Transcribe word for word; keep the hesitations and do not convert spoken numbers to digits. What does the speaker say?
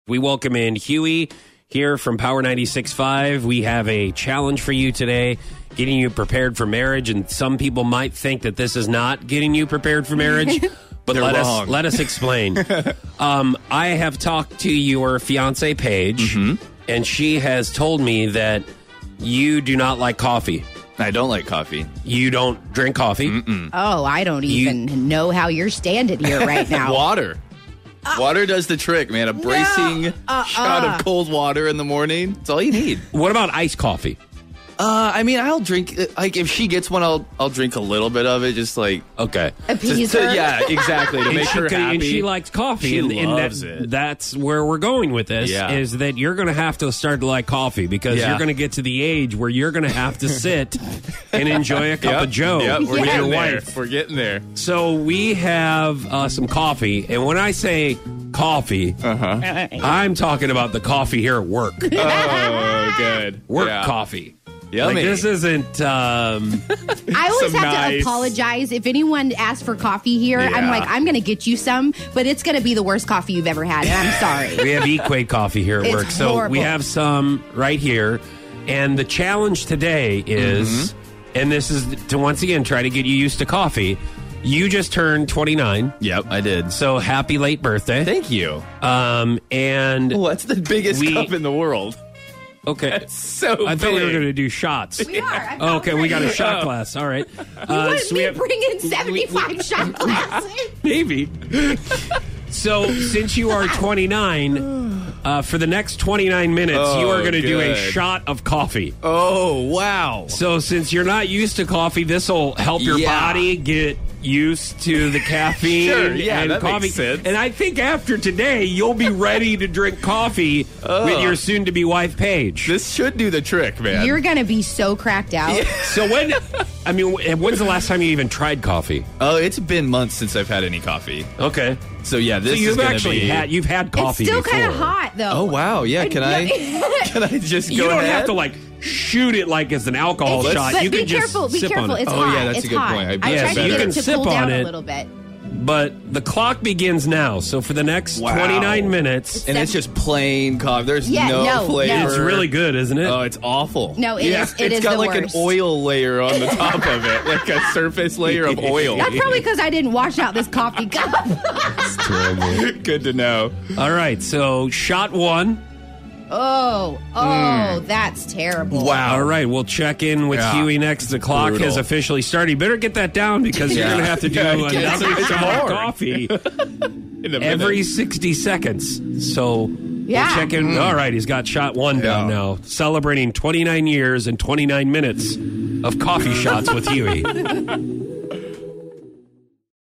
We welcome in Huey here from Power ninety-six point five. We have a challenge for you today, getting you prepared for marriage. And some people might think that this is not getting you prepared for marriage, but let wrong. us let us explain. um, I have talked to your fiance, Paige, mm-hmm. and she has told me that you do not like coffee. I don't like coffee. You don't drink coffee? Mm-mm. Oh, I don't even you, know how you're standing here right now. Water. Uh, water does the trick, man. A bracing no, uh, shot uh. of cold water in the morning. It's all you need. What about iced coffee? Uh, I mean, I'll drink, like, if she gets one, I'll I'll drink a little bit of it, just like... Okay. Appease to, her. Yeah, exactly, to and make she, her happy. And she likes coffee. She and, and loves that, it. That's where we're going with this, Yeah. is that you're going to have to start to like coffee because Yeah. you're going to get to the age where you're going to have to sit and enjoy a cup Yep. of Joe Yep. We're with getting your there. wife. We're getting there. So we have uh, some coffee, and when I say coffee, Uh-huh. I'm talking about the coffee here at work. Oh, good. Work yeah. coffee. Yummy. Like, this isn't... Um, I always Some have nice- to apologize if anyone asks for coffee here. I'm Yeah. like, I'm going to get you some, but it's going to be the worst coffee you've ever had, and I'm sorry. we have Equate coffee here at It's work. So horrible. we have some right here. And the challenge today is, Mm-hmm. and this is to once again try to get you used to coffee. You just turned twenty-nine. Yep, I did. So happy late birthday. Thank you. Um, and Well, that's the biggest We- cup in the world. okay. So I thought we were big. going to do shots. We are. I Oh, okay, we got a ready. shot glass. All right. You Uh, wanted so me we to have- bring in seventy-five shot glasses? Maybe. So, since you are twenty-nine, uh, for the next twenty-nine minutes, you Oh, are going to do a good. shot of coffee. Oh, wow. So, since you're not used to coffee, this will help your Yeah. body get used to the caffeine Sure, yeah, and that makes coffee. sense. And I think after today, you'll be ready to drink coffee with your soon-to-be wife, Paige. This should do the trick, man. You're going to be so cracked out. So, when, I mean, when's the last time you even tried coffee? Oh, it's been months since I've had any coffee. Okay. So, yeah, this So, is you've gonna actually be... had, you've had coffee It's still before. kind of hot, though. Oh, wow. Yeah, can I Can I just go You don't ahead? have to like shoot it like it's an alcohol It's- shot. but you be can just careful. Be sip careful. on it. It's Oh, hot. yeah, that's it's a good hot. point. I I bet tried it's to better. get You it can to sip cool on down it. a little bit. But the clock begins now. So for the next Wow. twenty-nine minutes, And it's just plain coffee. There's Yeah, no, no, no. flavor. it's really good, isn't it? Oh, it's awful. No, it yeah, is- it it's is got the like worst. an oil layer on the top of it, like a surface layer of oil. That's probably because I didn't wash out this coffee cup. Good to know. All right. So shot one. oh, oh, that's terrible. Wow. All right. We'll check in with Yeah. Huey next. The clock Brutal. has officially started. You better get that down because you're Yeah. going to have to do Yeah, get another some shot of more. coffee In a every minute. sixty seconds. So Yeah. we'll check in. All right. He's got shot one down Yeah. now. Celebrating twenty-nine years and twenty-nine minutes of coffee shots with Huey.